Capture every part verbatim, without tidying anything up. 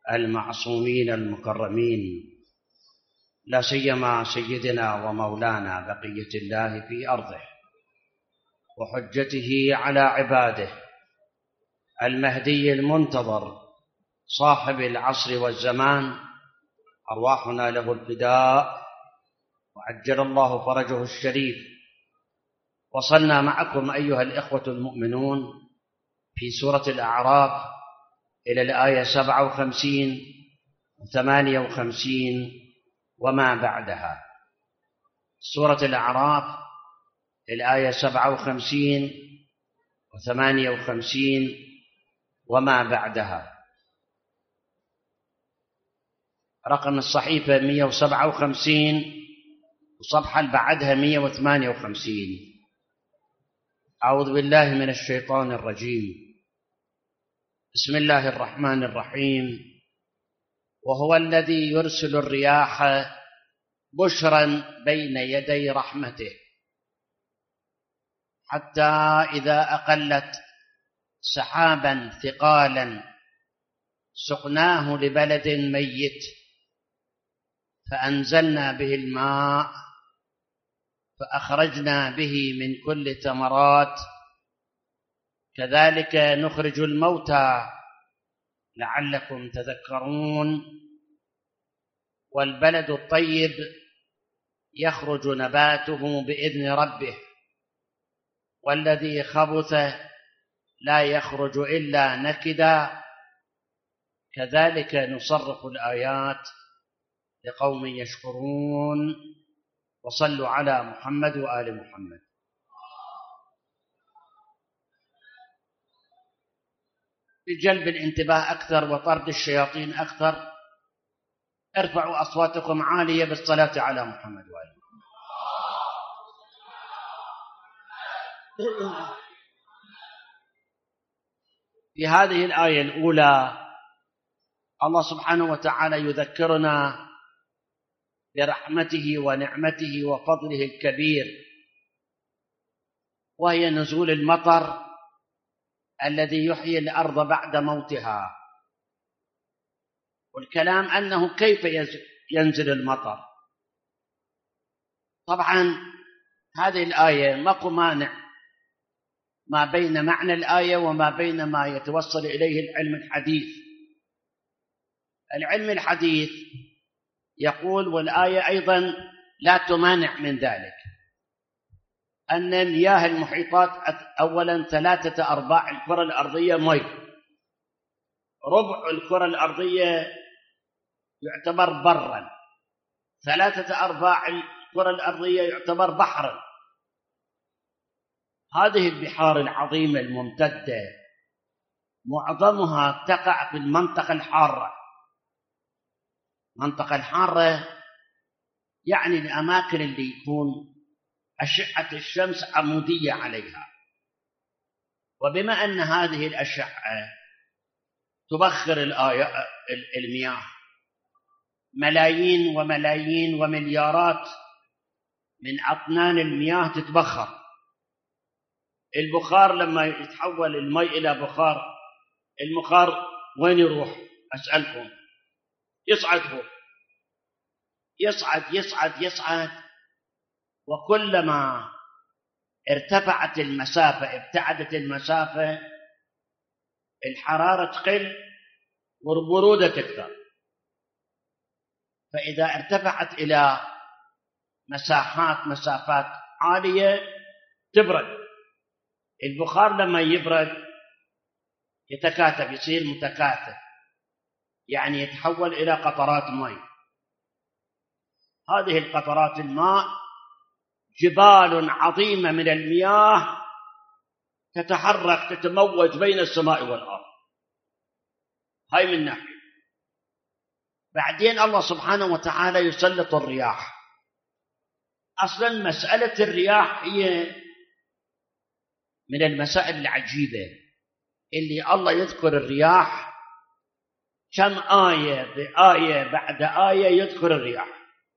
المعصومين المكرمين، لا سيما سيدنا ومولانا بقية الله في أرضه وحجته على عباده المهدي المنتظر صاحب العصر والزمان، أرواحنا له الفداء وعجل الله فرجه الشريف. وصلنا معكم أيها الإخوة المؤمنون في سورة الأعراف إلى الآية سبعة وخمسين وثمانية وخمسين وما بعدها. سورة الأعراف الآية سبعة وخمسين وثمانية وخمسين وما بعدها. رقم الصحيفة مئة وسبعة وخمسين وصفحة اللي بعدها مئة وثمانية وخمسين. أعوذ بالله من الشيطان الرجيم. بسم الله الرحمن الرحيم. وهو الذي يرسل الرياح بشرا بين يدي رحمته حتى إذا أقلت سحابا ثقالا سقناه لبلد ميت فأنزلنا به الماء فأخرجنا به من كل الثمرات كذلك نخرج الموتى لعلكم تذكرون. والبلد الطيب يخرج نباته بإذن ربه والذي خبث لا يخرج إلا نكدا كذلك نصرف الآيات لقوم يشكرون. وصلوا على محمد وآل محمد. لجلب الانتباه أكثر وطرد الشياطين أكثر ارفعوا أصواتكم عالية بالصلاة على محمد وآل محمد. في هذه الآية الأولى الله سبحانه وتعالى يذكرنا برحمته ونعمته وفضله الكبير، وهي نزول المطر الذي يحيي الأرض بعد موتها. والكلام أنه كيف ينزل المطر. طبعا هذه الآية ماكو مانع ما بين معنى الآية وما بين ما يتوصل إليه العلم الحديث. العلم الحديث يقول، والآية أيضا لا تمانع من ذلك، أن مياه المحيطات أولا ثلاثة أرباع الكرة الأرضية مي، ربع الكرة الأرضية يعتبر برا، ثلاثة أرباع الكرة الأرضية يعتبر بحرا. هذه البحار العظيمة الممتدة معظمها تقع في المنطقة الحارة. المنطقة الحارة يعني الأماكن اللي يكون أشعة الشمس عمودية عليها، وبما أن هذه الأشعة تبخر المياه، ملايين وملايين ومليارات من أطنان المياه تتبخر. البخار لما يتحول الماء إلى بخار، البخار وين يروح؟ أسألكم. يصعد فوق، يصعد يصعد يصعد، وكلما ارتفعت المسافة ابتعدت المسافة الحرارة تقل والبرودة تكثر. فإذا ارتفعت إلى مساحات مسافات عالية تبرد. البخار لما يبرد يتكاثف، يصير متكاثف، يعني يتحول إلى قطرات ماء. هذه القطرات الماء جبال عظيمة من المياه تتحرك تتموج بين السماء والأرض. هاي من ناحية. بعدين الله سبحانه وتعالى يسلط الرياح. أصلا مسألة الرياح هي من المسائل العجيبة اللي الله يذكر الرياح كم آية بآية بعد آية يذكر الرياح.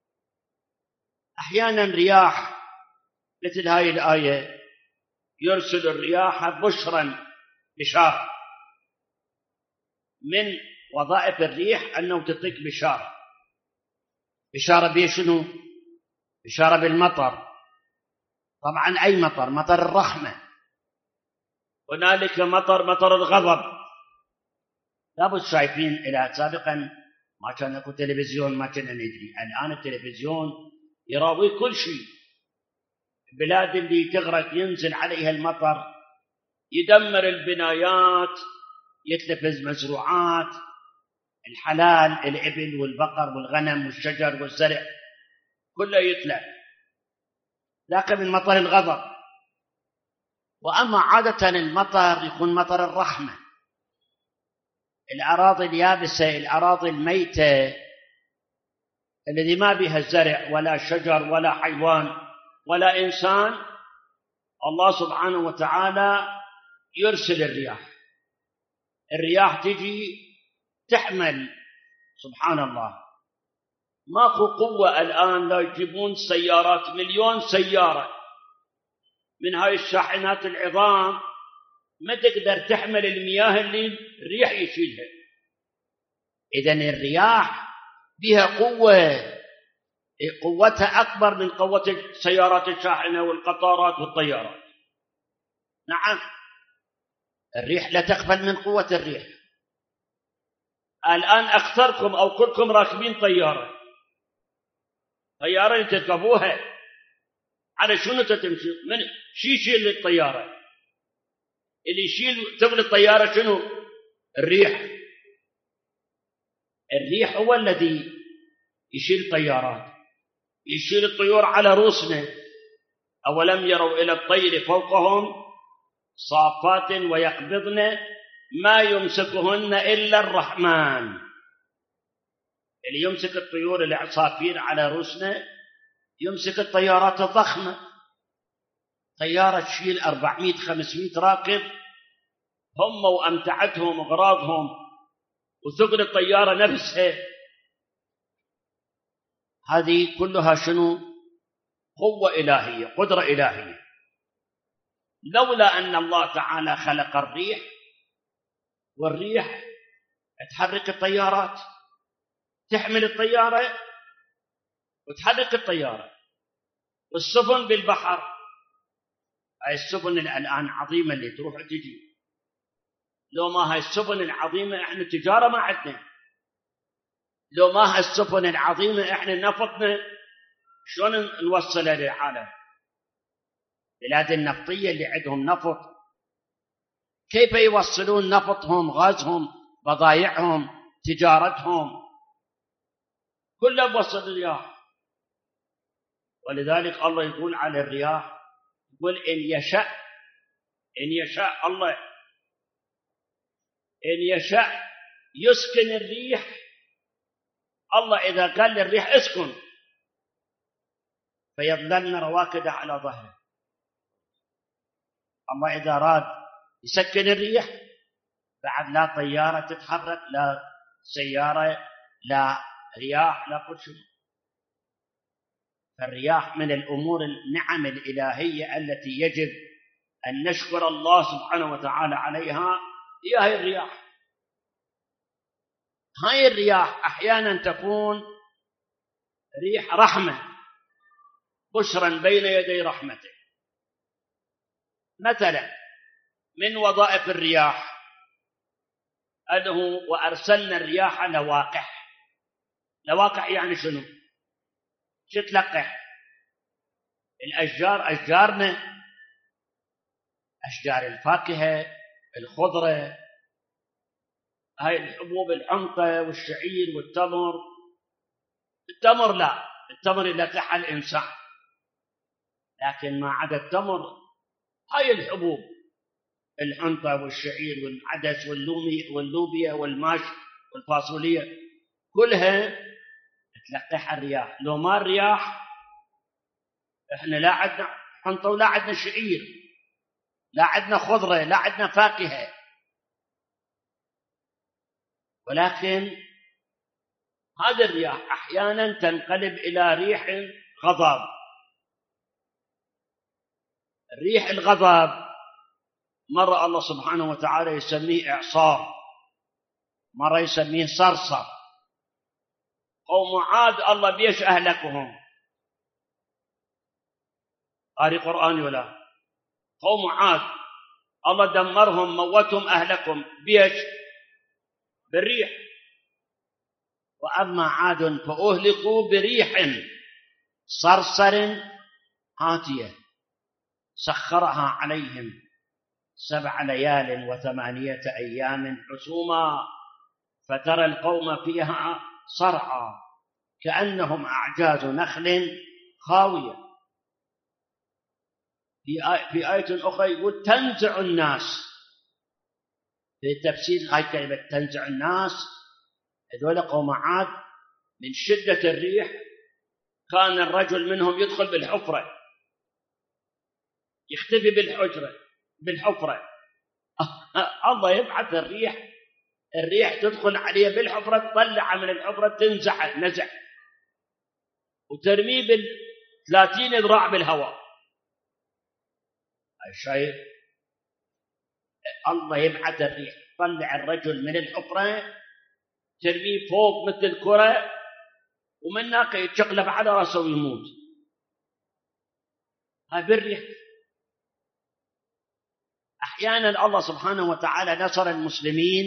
أحيانا رياح مثل هاي الآية يرسل الرياح بشرا بشار من وظائف الريح أنه تعطيك بشارة. بشارة بشنو؟ بشارة بالمطر. طبعا أي مطر؟ مطر الرحمة. هنالك مطر مطر الغضب. لابد شايفين إلى سابقا ما كان اكو تلفزيون، ما كنا ندري. الآن التلفزيون يراوي كل شيء. البلاد اللي تغرق ينزل عليها المطر يدمر البنايات، يتلف المزروعات، الحلال، الإبل والبقر والغنم والشجر والزرع كله يتلف. لكن من مطر الغضب. وأما عادة المطر يكون مطر الرحمة. الأراضي اليابسة، الأراضي الميتة الذي ما بها زرع ولا شجر ولا حيوان ولا إنسان، الله سبحانه وتعالى يرسل الرياح. الرياح تجي تحمل، سبحان الله. ماكو قوة الآن لا يجيبون سيارات، مليون سيارة من هاي الشاحنات العظام ما تقدر تحمل المياه اللي الريح يشيلها. إذن الرياح بها قوة، قوتها أكبر من قوة سيارات الشاحنة والقطارات والطيارات. نعم، الريح لا تغفل من قوة الريح. الآن أكثركم أو كلكم راكبين طيارة، طيارة تركبوها على شنو تتمشي؟ من شي يشيل الطيارة؟ اللي يشيل تبغى الطيارة شنو؟ الريح. الريح هو الذي يشيل الطيارات، يشيل الطيور على رؤوسنا. أولم يروا إلى الطير فوقهم صافات ويقبضن ما يمسكهن إلا الرحمن. اللي يمسك الطيور العصافير على رؤوسنا يمسك الطيارات الضخمة. طيارة تشيل أربعمائة خمسمائة راكب هم وأمتعتهم وأغراضهم، وثقل الطيارة نفسها. هذه كلها شنو؟ قوة إلهية، قدرة إلهية. لولا أن الله تعالى خلق الريح، والريح تحرك الطيارات، تحمل الطيارة وتحرك الطيارة، والسفن بالبحر. هاي السفن الآن عظيمة اللي تروح وتجي. لو ما هاي السفن العظيمة احنا تجارة ما عندنا. لو ما هاي السفن العظيمة احنا نفطنا شلون نوصلها للعالم؟ بلاد النفطية اللي عندهم نفط كيف يوصلون نفطهم، غازهم، بضائعهم، تجارتهم؟ كله بوصل الرياح. ولذلك الله يقول على الرياح، يقول إن يشاء، إن يشاء الله، إن يشاء يسكن الريح. الله إذا قال للريح اسكن فيظللن رواكد على ظهره. الله إذا راد يسكن الريح بعد لا طيارة تتحرك، لا سيارة، لا رياح، لا كل شيء. فالرياح من الأمور النعم الإلهية التي يجب أن نشكر الله سبحانه وتعالى عليها. هي هاي الرياح. هاي الرياح أحيانا تكون ريح رحمة، بشرا بين يدي رحمته. مثلا من وظائف الرياح أنه وأرسلنا الرياح لواقح. لواقح يعني شنو؟ شو تلقح؟ الأشجار، أشجارنا، أشجار الفاكهة، الخضرة، هاي الحبوب، الحنطة والشعير والتمر. التمر لا، التمر يلقحها الإنسان، لكن ما عدا التمر هاي الحبوب، الحنطة والشعير والعدس واللومي واللوبيا والماش والفاصولية كلها تلقحها الرياح. لو ما الرياح احنا لا عندنا حنطة ولا عندنا شعير، لا عندنا خضرة، لا عندنا فاكهة. ولكن هذه الرياح أحيانا تنقلب إلى ريح غضب. الريح الغضب مرة الله سبحانه وتعالى يسميه إعصار، مرة يسميه صرصر. قوم عاد الله بيش أهلكهم، قاري قرآن ولا؟ قوم عاد الله دمرهم موتهم أهلكهم بيش؟ بالريح. وأما عاد فأهلكوا بريح صرصر عاتية سخرها عليهم سبع ليال وثمانية أيام حسوما فترى القوم فيها صرعى كأنهم أعجاز نخل خاوية. في آية أخرى يقول تنزع الناس. في تفسير هاي كلمة تنزع الناس، هذول قوم عاد من شدة الريح كان الرجل منهم يدخل بالحفرة، يختفي بالحجرة بالحفرة. الله يبعث الريح، الريح تدخل عليه بالحفرة، تطلع من الحفرة تنزع نزع وترميه بالثلاثين ذراع بالهواء. الشيء الله يبعث الريح تطلع الرجل من الحفرة ترميه فوق مثل الكرة، ومن هناك يتشقلب على رأسه ويموت. هاي بالريح. أحيانا الله سبحانه وتعالى نصر المسلمين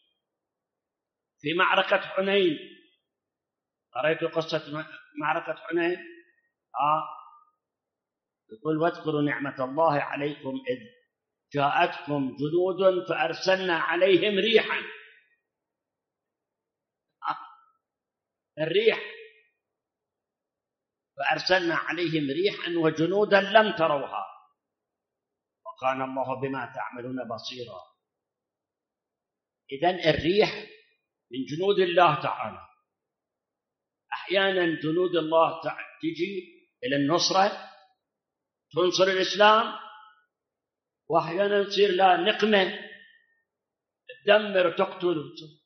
في معركة حنين. قرأت قصة معركة حنين؟ آه. يقول واذكروا نعمة الله عليكم إذ جاءتكم جنود فأرسلنا عليهم ريحا. آه. الريح فأرسلنا عليهم ريحا وجنودا لم تروها وكان الله بما تعملون بصيرا. إذن الريح من جنود الله تعالى. أحيانا جنود الله تجي إلى النصرة تنصر الإسلام، وأحيانا تصير لها نقمة تدمر تقتل.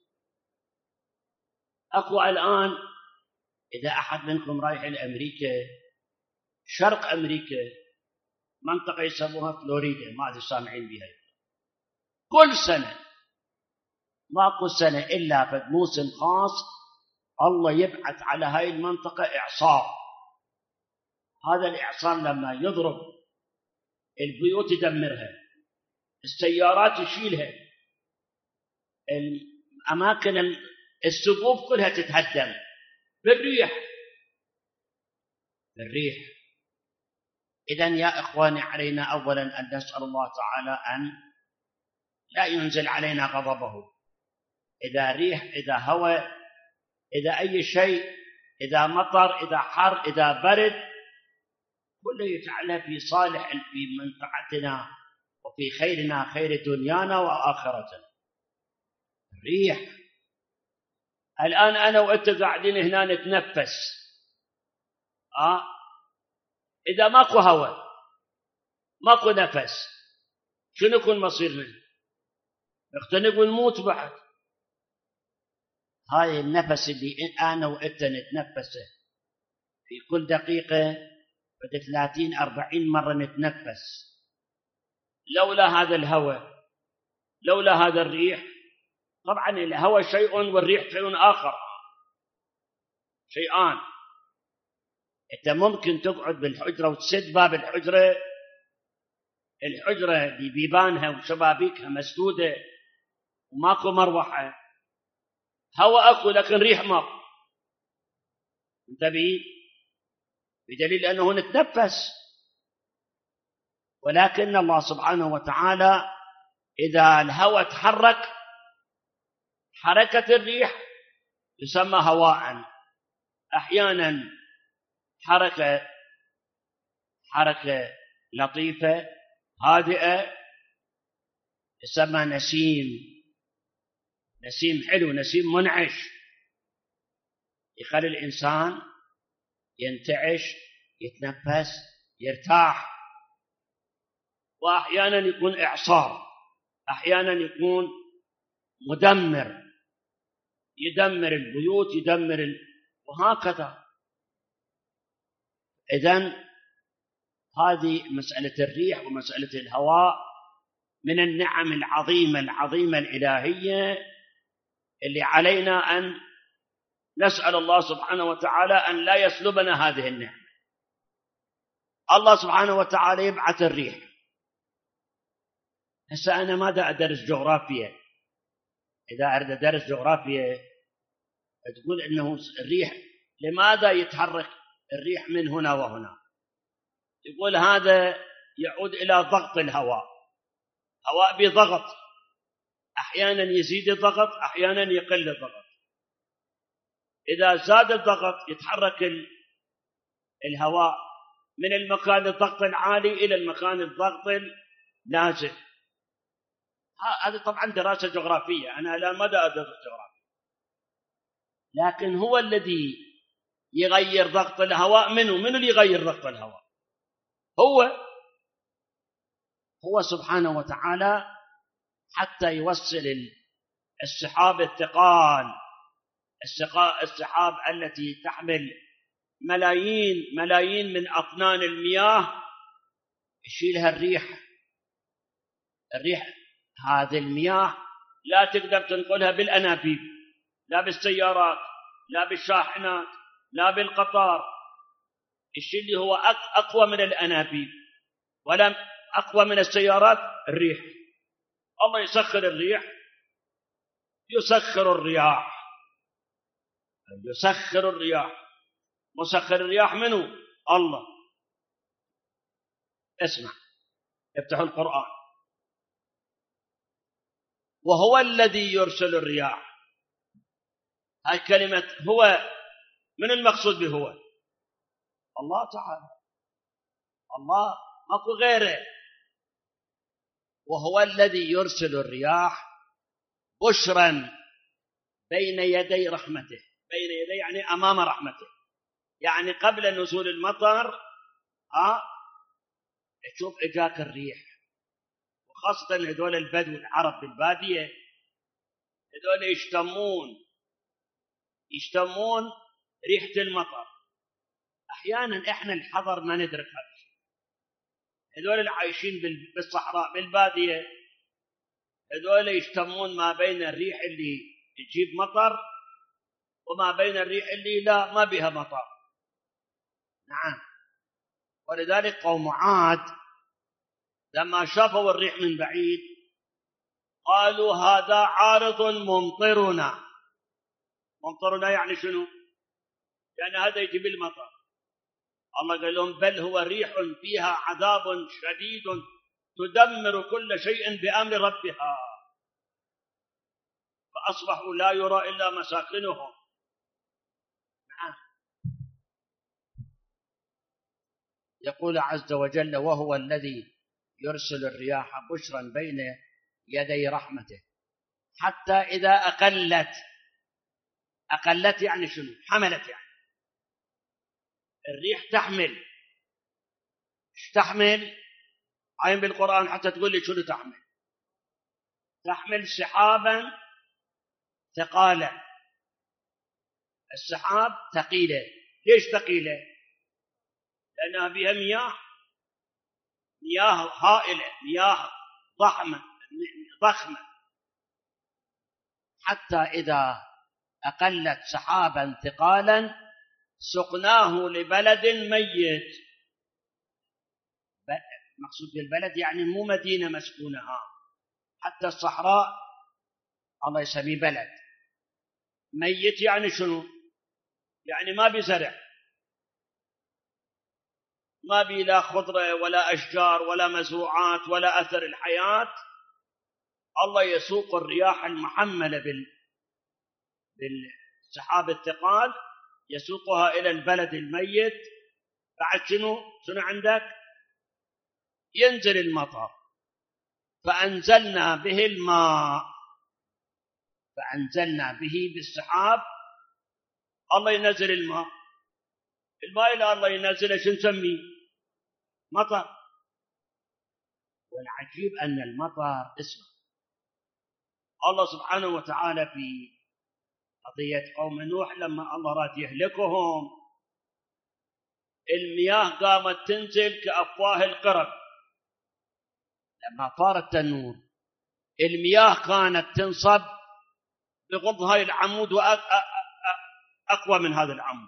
أقوى الآن إذا أحد منكم رايح لأمريكا، شرق أمريكا، منطقة يسموها فلوريدا، ما أدري سامعين بها، كل سنة ماكو سنة إلا في موسم خاص الله يبعث على هاي المنطقة إعصار. هذا الإعصار لما يضرب البيوت يدمرها، السيارات يشيلها، الأماكن السقوف كلها تتهدم بالريح. بالريح. إذن يا إخواني علينا أولا أن نسأل الله تعالى أن لا ينزل علينا غضبه. إذا ريح، إذا هواء، إذا أي شيء، إذا مطر، إذا حر، إذا برد، كله يجعله في صالح في منفعتنا وفي خيرنا، خير دنيانا وآخرتنا. الريح. الآن أنا وأنت قاعدين هنا نتنفس، آه إذا ماكو هواء ماكو نفس شنو يكون مصيرنا؟ نختنق ونموت بعد. هاي النفس اللي أنا وأنت نتنفسه في كل دقيقة بعد ثلاثين أربعين مرة نتنفس، لولا هذا الهواء، لولا هذا الريح، طبعا الهواء شيء والريح شيء آخر، شيئان. أنت ممكن تقعد بالحجرة وتسد باب الحجرة، الحجرة ببيبانها وشبابيكها مسدودة وماكو مروحة، هواء أكو لكن ريح ماكو، انتبهي، بدليل أنه نتنفس. ولكن الله سبحانه وتعالى إذا الهواء تحرك، حركة الريح يسمى هواء. أحيانا حركة حركة لطيفة هادئة يسمى نسيم، نسيم حلو، نسيم منعش، يخلي الإنسان ينتعش، يتنفس، يرتاح. وأحيانا يكون إعصار، أحيانا يكون مدمر، يدمر البيوت، يدمر ال... وهكذا. إذن هذه مسألة الريح ومسألة الهواء من النعم العظيمة العظيمة الإلهية اللي علينا أن نسأل الله سبحانه وتعالى أن لا يسلبنا هذه النعمة. الله سبحانه وتعالى يبعث الريح. هسه أنا ماذا أدرس جغرافيا؟ إذا أريد أدرس جغرافيا تقول إنه الريح لماذا يتحرك الريح من هنا وهنا؟ يقول هذا يعود إلى ضغط الهواء. هواء بضغط، أحيانا يزيد الضغط، أحيانا يقل الضغط. إذا زاد الضغط يتحرك الهواء من المكان الضغط العالي إلى المكان الضغط النازل. هذه طبعا دراسة جغرافية، أنا لا مدى أدرس جغرافيا، لكن هو الذي يغير ضغط الهواء. منه من اللي يغير ضغط الهواء؟ هو هو سبحانه وتعالى، حتى يوصل السحاب الثقال، السحاب التي تحمل ملايين ملايين من أطنان المياه، يشيلها الريح. الريح هذه المياه لا تقدر تنقلها بالأنابيب، لا بالسيارات، لا بالشاحنات، لا بالقطار. الشيء اللي هو أقوى من الأنابيب ولا أقوى من السيارات الريح. الله يسخر الريح، يسخر الرياح، يسخر الرياح. مسخر الرياح منه الله. اسمع، افتحوا القرآن. وهو الذي يرسل الرياح. هاي كلمة هو، من المقصود به؟ هو الله تعالى، الله ماكو غيره. وهو الذي يرسل الرياح بشرا بين يدي رحمته. بين يدي يعني أمام رحمته، يعني قبل نزول المطر ها تشوف إجاك الريح. وخاصة هذول البدو العرب بالبادية، هذول يشتمون يشتمون ريحة المطر. أحيانا إحنا الحضر ما ندرك هذا. هذول العايشين بالصحراء بالبادية، هذول يشتمون ما بين الريح اللي تجيب مطر وما بين الريح اللي لا ما بها مطر. نعم. ولذلك قوم عاد لما شافوا الريح من بعيد قالوا هذا عارض ممطرنا. ممطرنا يعني شنو؟ يعني هذا يجيب المطر. الله قال لهم بل هو ريح فيها عذاب شديد تدمر كل شيء بأمر ربها فأصبحوا لا يرى إلا مساكنهم. نعم. يقول عز وجل وهو الذي يرسل الرياح بشرا بين يدي رحمته حتى إذا أقلت. أقلت يعني شنو؟ حملت. يعني الريح تحمل. تحمل عين بالقرآن حتى تقول لي شنو تحمل. تحمل سحابا ثقالا. السحاب ثقيلة. ليش ثقيلة؟ لأنها بها مياه، مياه هائلة، مياه ضخمة ضخمة حتى إذا أقلت سحابا ثقالا سقناه لبلد ميت. مقصود بالبلد يعني مو مدينة مسكونها، حتى الصحراء الله يسميه بلد. ميت يعني شنو؟ يعني ما بزرع، ما بي لا خضرة ولا أشجار ولا مزروعات ولا أثر الحياة. الله يسوق الرياح المحملة بال بالسحاب الثقال، يسوقها إلى البلد الميت. بعد شنو؟ شنو عندك؟ ينزل المطر. فأنزلنا به الماء. فأنزلنا به بالسحاب. الله ينزل الماء. الماء اللي الله ينزله شو نسميه؟ مطر. والعجيب أن المطر اسمه الله سبحانه وتعالى في قضية قوم نوح لما الله راد يهلكهم، المياه قامت تنزل كأفواه القرب. لما طار التنور المياه كانت تنصب يغض هاي العمود وأقوى من هذا العمود.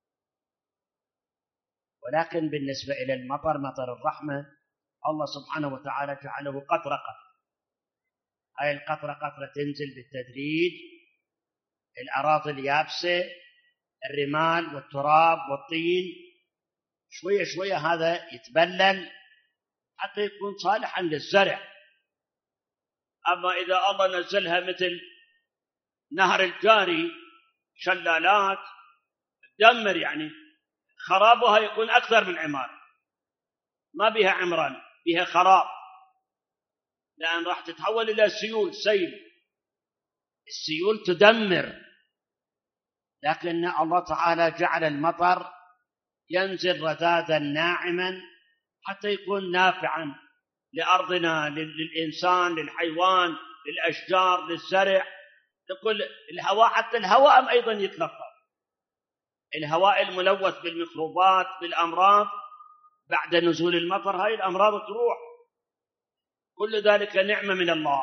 ولكن بالنسبة إلى المطر، مطر الرحمة، الله سبحانه وتعالى جعله قطرة قطرة. هاي القطرة قطرة تنزل بالتدريج، الأراضي اليابسة، الرمال والتراب والطين، شوية شوية هذا يتبلل حتى يكون صالحا للزرع. أما إذا الله نزلها مثل نهر الجاري، شلالات تدمر، يعني خرابها يكون أكثر من عمارة، ما بها عمران، بها خراب، لأن راح تتحول إلى سيول، سيل، السيول تدمر. لكن الله تعالى جعل المطر ينزل رذاذا ناعما حتى يكون نافعا لأرضنا، للإنسان، للحيوان، للأشجار، للزرع، لكل الهواء. حتى الهواء أيضا يتلطف، الهواء الملوث بالميكروبات بالأمراض بعد نزول المطر، هاي الأمراض تروح. كل ذلك نعمة من الله.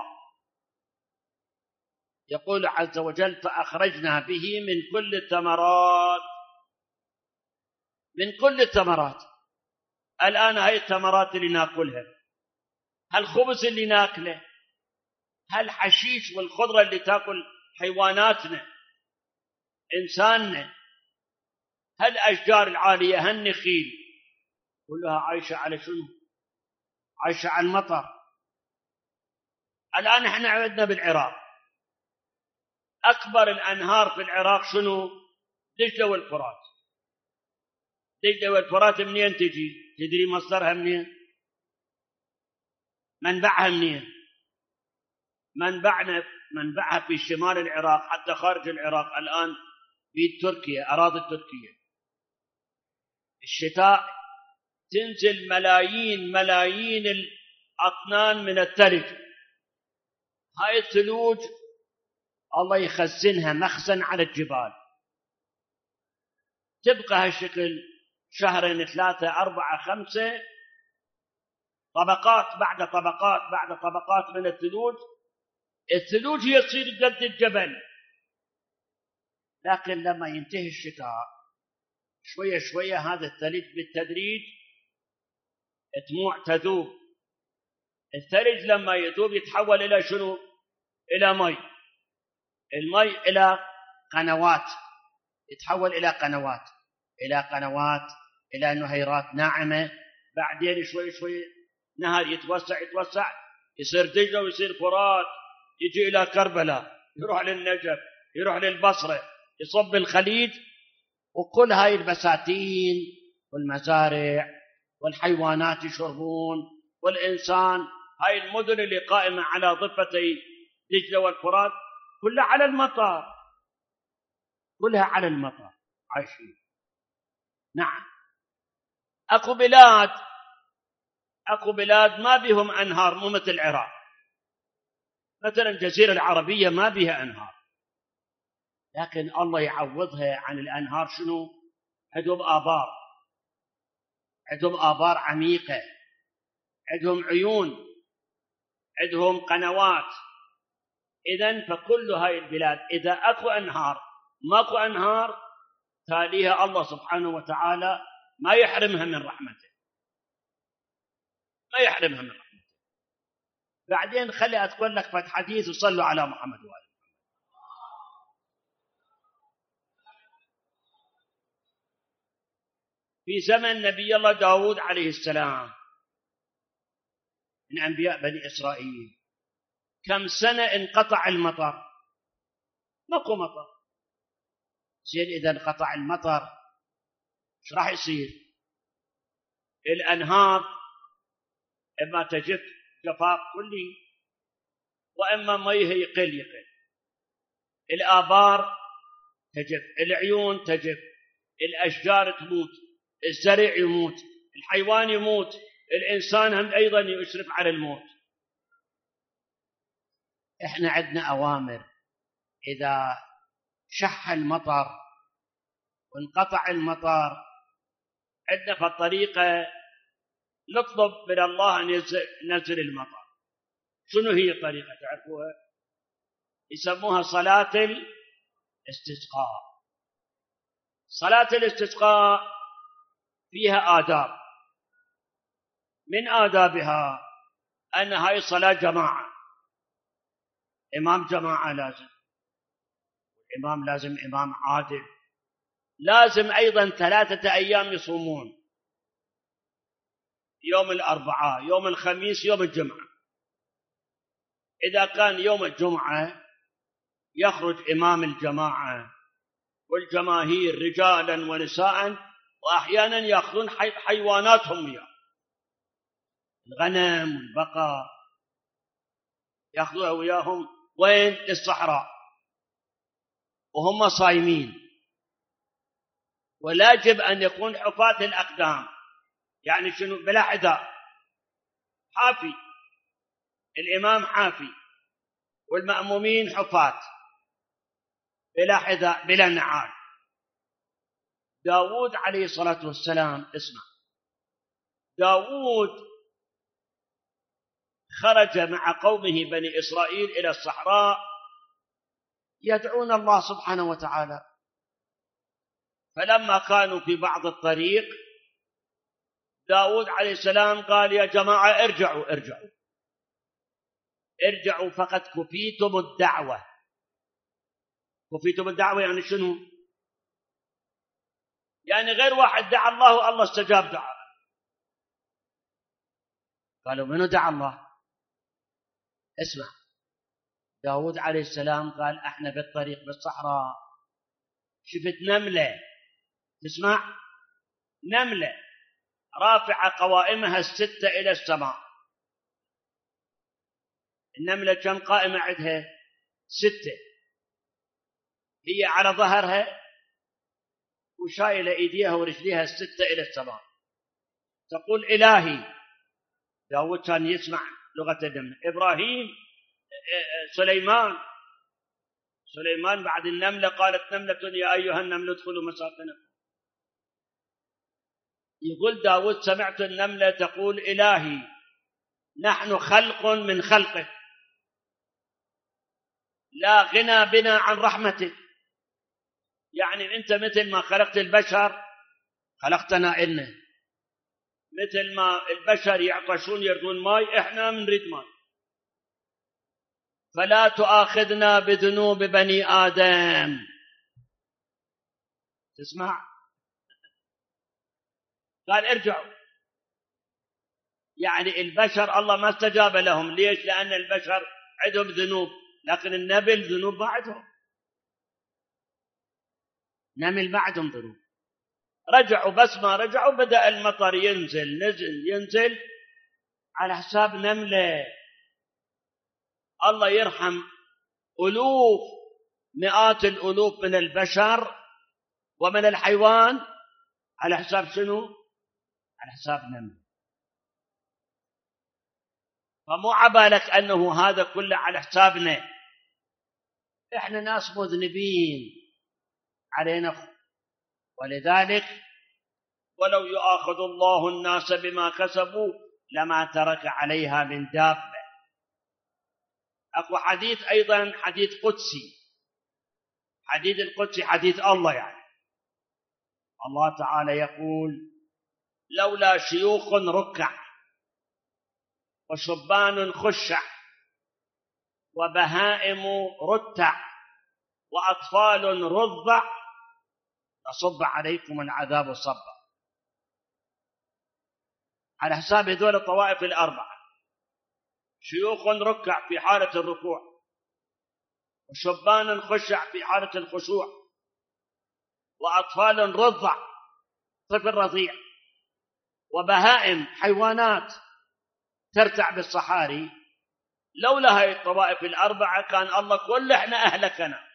يقول عز وجل: فأخرجنا به من كل الثمرات، من كل الثمرات. الآن هاي الثمرات اللي ناكلها، هالخبز اللي ناكله، هالحشيش والخضرة اللي تاكل حيواناتنا، إنساننا، هالأشجار العالية، هالنخيل، كلها عايشة على شنو؟ عايشة على المطر. الآن احنا عندنا بالعراق أكبر الأنهار في العراق شنو؟ دجلة والفرات. دجلة والفرات منين تجي؟ تدري مصدرها منين؟ منبعها منين؟ منبعنا منبعها في شمال العراق، حتى خارج العراق الآن في تركيا، أراضي تركيا. الشتاء تنزل ملايين ملايين الأطنان من الثلج. هاي الثلوج الله يخزنها مخزن على الجبال، تبقى هالشكل شهرين ثلاثة أربعة خمسة، طبقات بعد طبقات بعد طبقات من الثلوج. الثلوج هي تصير قد الجبل. لكن لما ينتهي الشتاء شوية شوية هذا الثلج بالتدريج تموع، تذوب. الثلج لما يذوب يتحول إلى شنو؟ إلى مي. المي إلى قنوات، يتحول إلى قنوات، إلى قنوات، إلى نهيرات ناعمة. بعدين شوي شوي نهر يتوسع يتوسع، يصير دجلة ويصير فرات، يجي إلى كربلاء، يروح للنجف، يروح للبصرة، يصب الخليج. وكل هاي البساتين والمزارع والحيوانات يشربون، والإنسان، هاي المدن اللي قائمة على ضفتي دجلة والفرات كلها على المطر، كلها على المطر عايشين. نعم. أكو بلاد أكو بلاد ما بهم أنهار، مو مثل العراق. مثلا الجزيرة العربية ما بها أنهار، لكن الله يعوضها عن الأنهار شنو؟ عندهم آبار، عندهم آبار عميقة، عندهم عيون، عندهم قنوات. إذن فكل هاي البلاد إذا أكو أنهار ماكو أنهار، تاليها الله سبحانه وتعالى ما يحرمها من رحمته، ما يحرمها من رحمته. بعدين خلي أذكر لك فت حديث، وصلوا على محمد وآله. في زمن نبي الله داود عليه السلام من أنبياء بني إسرائيل، كم سنة انقطع المطر، ماكو مطر. زين إذا انقطع المطر ايش راح يصير؟ الأنهار إما تجف جفاف كلي، وإما ميه يقل يقل. الآبار تجف، العيون تجف، الأشجار تموت، الزرع يموت، الحيوان يموت، الإنسان هم أيضا يشرف على الموت. إحنا عندنا أوامر، إذا شح المطر وانقطع المطر، عندنا في الطريقة نطلب من الله أن ينزل المطر. شنو هي الطريقة تعرفوها؟ يسموها صلاة الاستسقاء. صلاة الاستسقاء فيها آداب، من آدابها أن هاي الصلاة جماعة، إمام جماعة لازم، الإمام لازم إمام عادل، لازم أيضا ثلاثة أيام يصومون، يوم الأربعاء، يوم الخميس، يوم الجمعة. إذا كان يوم الجمعة يخرج إمام الجماعة والجماهير رجالا ونساء، وأحيانا يأخذون حيواناتهم وياه، الغنم والبقر يأخذوها وياهم وين؟ للصحراء وهم صايمين. ولا يجب أن يكون حفاة الأقدام، يعني شنو؟ بلا حذاء، حافي، الإمام حافي والمأمومين حفاة بلا حذاء بلا نعال. داود عليه الصلاة والسلام، اسمع، داود خرج مع قومه بني إسرائيل إلى الصحراء يدعون الله سبحانه وتعالى، فلما كانوا في بعض الطريق داود عليه السلام قال يا جماعة ارجعوا ارجعوا ارجعوا فقد كفيتم الدعوة. كفيتم الدعوة يعني شنو؟ يعني غير واحد دعا الله والله استجاب دعاء. قالوا منو دعا الله؟ اسمع، داود عليه السلام قال احنا بالطريق بالصحراء شفت نملة، تسمع؟ نملة رافعة قوائمها الستة إلى السماء. النملة كم قائمة عندها؟ ستة، هي على ظهرها وشايلة إيديها ورجليها الستة إلى السماء، تقول إلهي. داود كان يسمع لغة النملة. إبراهيم، سليمان سليمان بعد النملة قالت نملة يا أيها النمل ادخلوا مساكنكم. يقول داود سمعت النملة تقول إلهي نحن خلق من خلقك لا غنى بنا عن رحمتك. يعني أنت مثل ما خلقت البشر خلقتنا إلنا، مثل ما البشر يعطشون يردون ماء إحنا من نريد ماء، فلا تؤاخذنا بذنوب بني آدم. تسمع؟ قال ارجعوا، يعني البشر الله ما استجاب لهم. ليش؟ لأن البشر عندهم ذنوب، لكن النمل ذنوب بعدهم، نمل بعدهم ذنوب. رجعوا، بس ما رجعوا بدأ المطر ينزل نزل ينزل على حساب نملة. الله يرحم ألوف مئات الألوف من البشر ومن الحيوان على حساب شنو؟ على حساب نملة. فمو عبالك أنه هذا كله على حسابنا، إحنا ناس مذنبين علينا. ولذلك ولو يؤاخذ الله الناس بما كسبوا لما ترك عليها من دابة. أكو حديث أيضا، حديث قدسي، حديث القدسي حديث الله، يعني الله تعالى يقول لولا شيوخ ركع وشبان خشع وبهائم رتع وأطفال رضع لصب عليكم العذاب صبا. على حساب هذول الطوائف الأربعة، شيوخ ركع في حالة الركوع، وشبان خشع في حالة الخشوع، وأطفال رضع طفل رضيع، وبهائم حيوانات ترتع بالصحاري. لولا هاي الطوائف الأربعة كان الله كل احنا أهلكنا.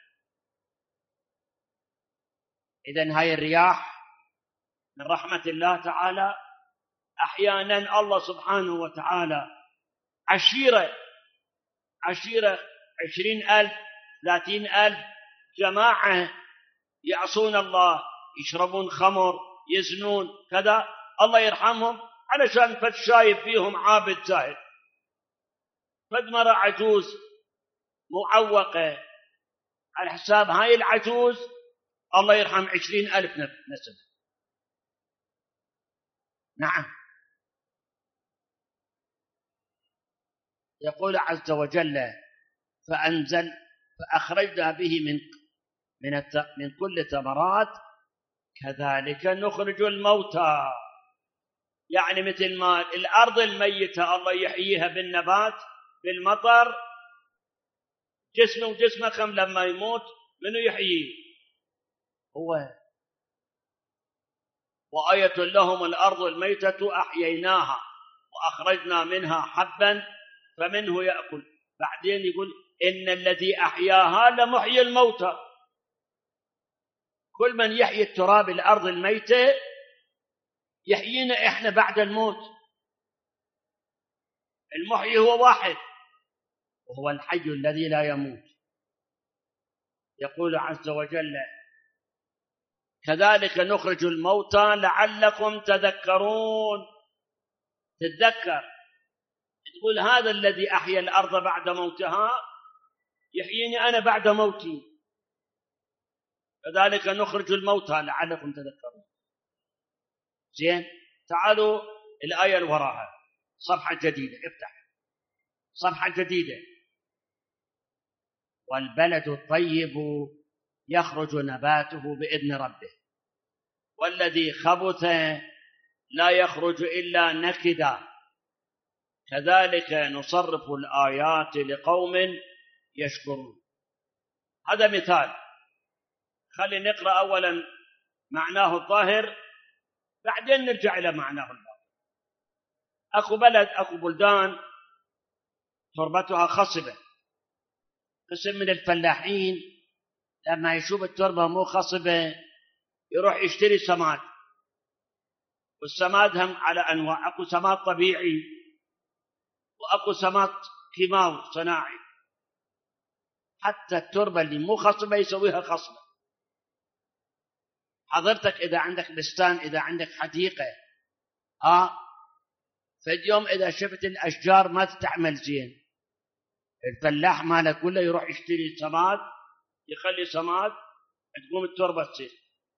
إذن هاي الرياح من رحمة الله تعالى. أحيانا الله سبحانه وتعالى عشيرة عشيرة عشرين ألف ثلاثين ألف جماعة يعصون الله، يشربون خمر، يزنون كذا، الله يرحمهم علشان فد شايب فيهم عابد زاهد، فد مرة عجوز معوقة على حساب هاي العجوز، الله يرحم عشرين ألف نسمة. نعم. يقول عز وجل: فأنزل فأخرجنا به من من من كل ثمرات كذلك نخرج الموتى. يعني مثل ما الأرض الميتة الله يحييها بالنبات بالمطر، جسمه وجسمك لما يموت منو يحييه؟ هو. وآية لهم الأرض الميتة أحييناها وأخرجنا منها حبا فمنه يأكل. بعدين يقول: إن الذي أحياها لمحيي الموتى. كل من يحيي التراب الأرض الميتة يحيينا إحنا بعد الموت. المحيي هو واحد، وهو الحي الذي لا يموت. يقول عز وجل: كذلك نخرج الموتى لعلكم تذكرون. تتذكر، تقول هذا الذي أحيا الأرض بعد موتها يحييني أنا بعد موتي. كذلك نخرج الموتى لعلكم تذكرون. زين، تعالوا الآية اللي وراها، صفحة جديدة، افتح صفحة جديدة. والبلد الطيب يخرج نباته بإذن ربه والذي خبث لا يخرج إلا نكدا كذلك نصرف الآيات لقوم يشكرون. هذا مثال. خلي نقرأ أولا معناه الظاهر، بعدين نرجع إلى معناه الباطن. أكو بلد، أكو بلدان تربتها خصبة. قسم من الفلاحين لما يشوف التربة مو خصبة يروح يشتري سماد، والسماد هم على أنواع. أكو سماد طبيعي وأكو سماد كيماوي صناعي. حتى التربة اللي مو خصبة يسويها خصبة. حضرتك إذا عندك بستان، إذا عندك حديقة، آه فاليوم إذا شفت الأشجار ما تتعمل زين، الفلاح ماله كله يروح يشتري سماد، يخلي سماد تقوم التربة تصير.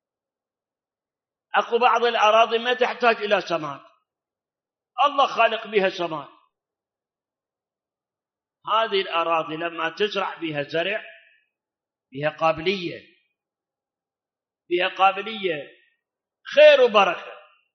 أكو بعض الأراضي ما تحتاج إلى سماد، الله خالق بها سماد. هذه الأراضي لما تزرع بها زرع بها قابلية، بها قابلية خير وبركة.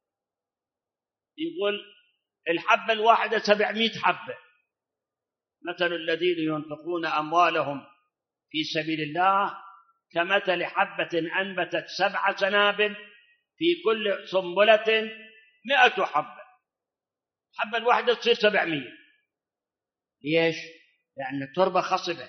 يقول الحبة الواحدة سبعمائة حبة. مثل الذين ينفقون أموالهم في سبيل الله كمثل حبة أنبتت سبع سنابل في كل سنبلة مئة حبة. حبة الواحدة تصير سبعمائة. ليش؟ لأن التربة خصبة.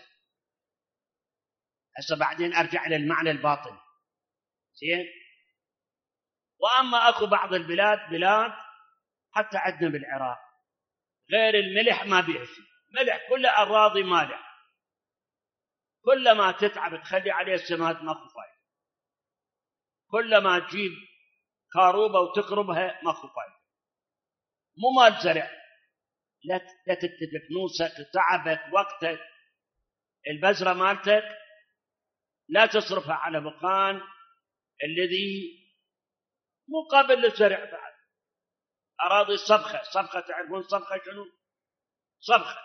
هسه بعدين أرجع إلى المعنى الباطن. زين. وأما أكو بعض البلاد، بلاد حتى عندنا بالعراق غير الملح ما بيها شيء، ملح كله أراضي مالح، كلما تتعب تخلي عليه السماد ماكو فايدة، كلما تجيب كاروبة وتقربها ماكو فايدة. مو مال زرع، لا تتلف نوسك، تعبك، وقتك، البذرة مالتك لا تصرفها على مكان الذي مو قابل للزرع. بعد أراضي صبخة، صبخة تعرفون صبخة شنو؟ صبخة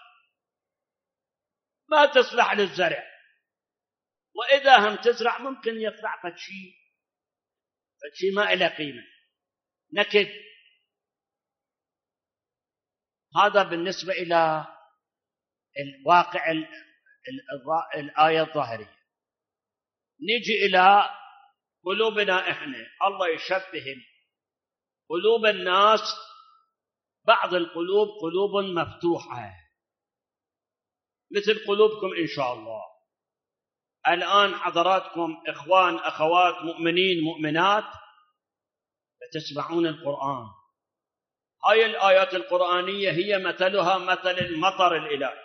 ما تصلح للزرع، وإذا هم تزرع ممكن يطلع فد شيء فد شيء ما إله قيمة، نكد. هذا بالنسبة إلى الواقع الآية الظاهرية. نيجي إلى قلوبنا إحنا. الله يشبه قلوب الناس، بعض القلوب قلوب مفتوحة مثل قلوبكم إن شاء الله. الآن حضراتكم إخوان أخوات مؤمنين مؤمنات تسمعون القرآن. هاي الآيات القرآنية هي مثلها مثل المطر الإلهي.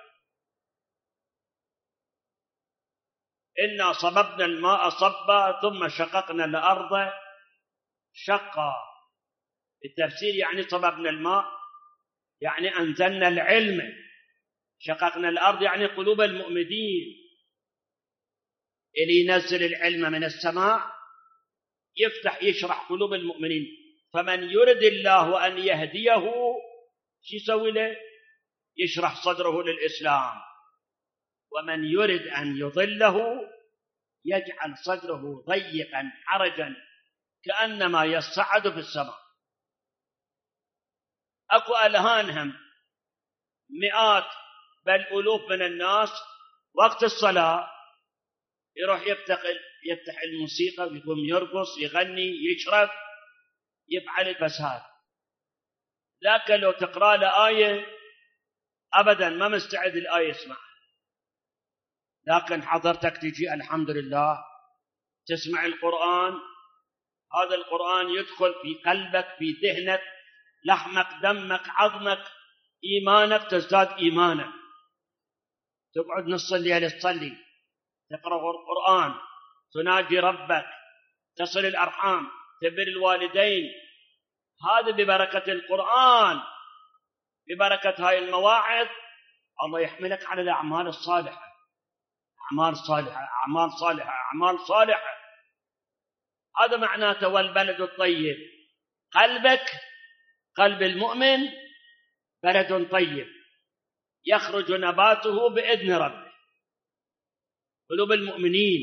إنا صببنا الماء صبا ثم شققنا الأرض شقا. التفسير يعني صببنا الماء يعني أنزلنا العلم شققنا الأرض يعني قلوب المؤمنين. اللي ينزل العلم من السماء يفتح يشرح قلوب المؤمنين. فمن يرد الله أن يهديه شو يسوي له؟ يشرح صدره للإسلام. ومن يرد أن يضله يجعل صدره ضيقا حرجا كأنما يصعد في السماء. أكو ألهانهم مئات بل ألوف من الناس وقت الصلاة يروح يفتقل يفتح الموسيقى ويقوم يرقص يغني يشرب يفعل الفساد. لكن لو تقرأ له آية أبدا ما مستعد الآية يسمعها. لكن حضرتك تجي الحمد لله تسمع القرآن، هذا القرآن يدخل في قلبك في ذهنك لحمك دمك عظمك إيمانك تزداد إيمانا. تقعد نص الليل تصلي تقرأ القرآن تناجي ربك تصل الأرحام تبر الوالدين. هذا ببركة القرآن ببركة هاي المواعظ الله يحملك على الأعمال الصالحة. أعمال صالحة أعمال صالحة أعمال صالحة. هذا معناته والبلد الطيب. قلبك قلب المؤمن بلد طيب يخرج نباته بإذن ربه. قلوب المؤمنين.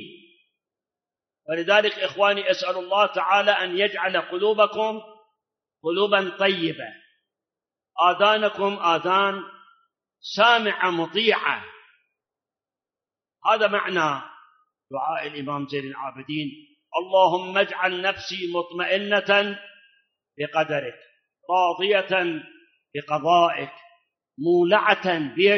ولذلك إخواني أسأل الله تعالى أن يجعل قلوبكم قلوبا طيبة، آذانكم آذان سامعة مطيعة. هذا معنى دعاء الإمام زين العابدين: اللهم اجعل نفسي مطمئنة بقدرك راضية بقضائك مولعة بيش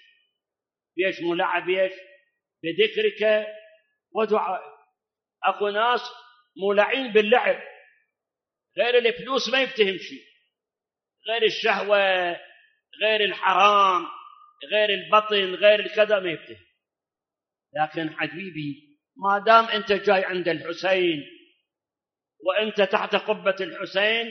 بيش مولعة بيش بذكرك ودعائك. أكو ناس مولعين باللعب، غير الفلوس ما يفتهم شيء، غير الشهوة غير الحرام غير البطن غير الكذا ما يفتهم. لكن حبيبي ما دام أنت جاي عند الحسين وأنت تحت قبة الحسين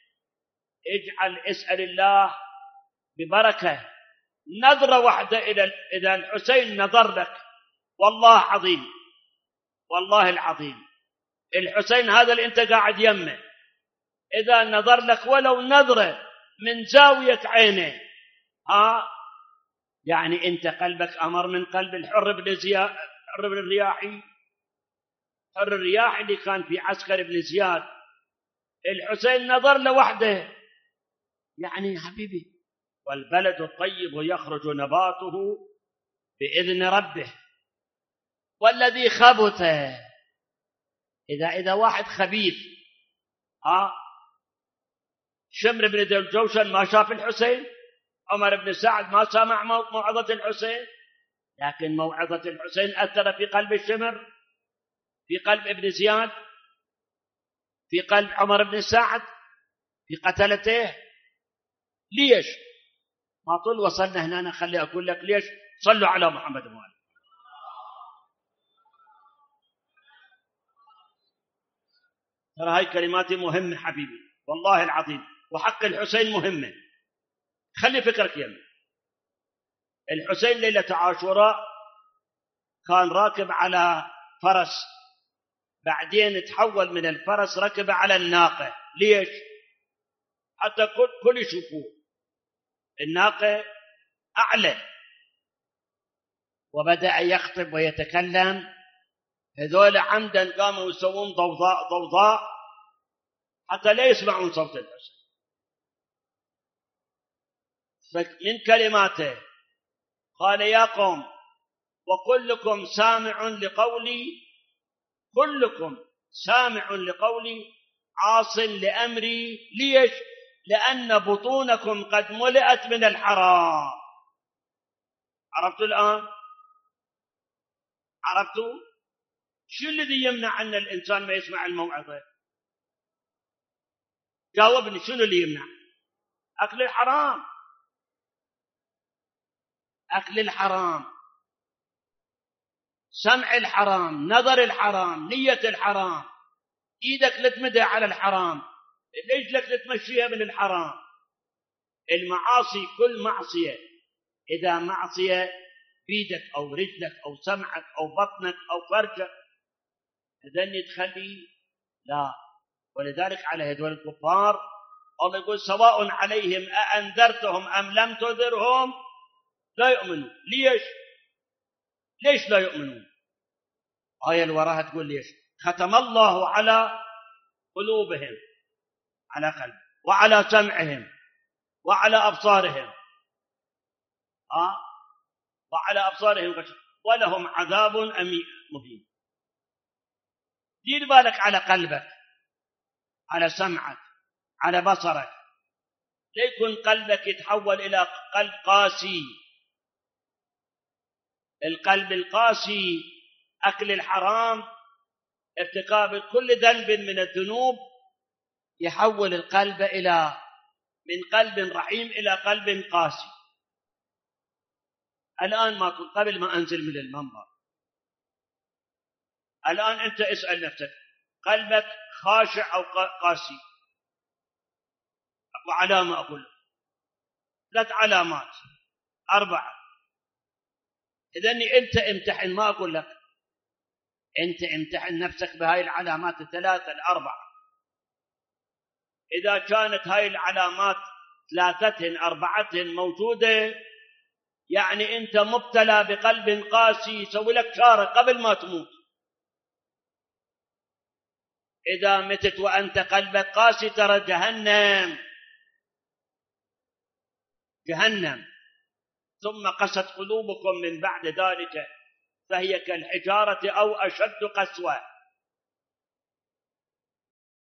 اجعل اسأل الله ببركة نظرة واحدة إذا الحسين نظر لك والله عظيم والله العظيم. الحسين هذا اللي أنت قاعد يمه إذا نظر لك ولو نظرة من زاوية عينه ها يعني أنت قلبك أمر من قلب الحر بن زياد حر بن الرياحي. حر الرياحي اللي كان في عسكر بن زياد الحسين نظر له وحده. يعني حبيبي والبلد الطيب يخرج نباته بإذن ربه. والذي خبث إذا إذا واحد خبيث ها شمر بن ذي الجوشن ما شاف الحسين، عمر بن سعد ما سمع موعظة الحسين، لكن موعظة الحسين أثر في قلب الشمر في قلب ابن زياد في قلب عمر بن سعد في قتلته. ليش ما طول وصلنا هنا؟ أنا خلي أقول لك ليش. صلوا على محمد وآله. ترى هاي كلماتي مهمة حبيبي والله العظيم، وحق الحسين مهمة. خلي فكرك يمي. الحسين ليلة عاشوراء كان راكب على فرس، بعدين تحول من الفرس ركب على الناقة. ليش؟ حتى كل, كل يشوفوه الناقة أعلى. وبدأ يخطب ويتكلم. هذول عمدا قاموا يسوون ضوضاء ضوضاء حتى لا يسمعون صوت الحسين. فمن كلماته قال: يا قوم وكلكم سامع لقولي كلكم سامع لقولي عاص لأمري. ليش؟ لأن بطونكم قد ملئت من الحرام. عرفتوا الآن؟ عرفتوا؟ شو الذي يمنع أن الإنسان ما يسمع الموعظة؟ جاوبني، شنو اللي يمنع؟ أكل الحرام. أكل الحرام، سمع الحرام، نظر الحرام، نية الحرام، إيدك لتمدها على الحرام، رجلك لتمشيها من الحرام. المعاصي كل معصية إذا معصية بيدك أو رجلك أو سمعك أو بطنك أو فرجك إذن تخلي لا. ولذلك على هذول الكفار الله يقول سواء عليهم أأنذرتهم أم لم تنذرهم لا يؤمنون. ليش؟ ليش لا يؤمنون؟ آية اللي وراها تقول ليش. ختم الله على قلوبهم، على قلب، وعلى سمعهم، وعلى أبصارهم آه؟ وعلى أبصارهم ولهم عذاب مهين. دير بالك على قلبك، على سمعك، على بصرك، ليكن قلبك يتحول إلى قلب قاسي. القلب القاسي أكل الحرام، ارتكاب كل ذنب من الذنوب يحول القلب إلى من قلب رحيم إلى قلب قاسي. الآن ما كنت قبل ما أنزل من المنبر، الآن أنت اسأل نفسك قلبك خاشع أو قاسي؟ أكو علامة أقول لك، ثلاث علامات أربعة. إذن أنت امتحن، ما أقول لك، أنت امتحن نفسك بهاي العلامات الثلاثة الأربعة. إذا كانت هاي العلامات ثلاثة أربعة موجودة يعني أنت مبتلى بقلب قاسي يسوي لك شارة قبل ما تموت. إذا متت وأنت قلبك قاسي ترى جهنم جهنم. ثم قست قلوبكم من بعد ذلك فهي كالحجارة أو أشد قسوة.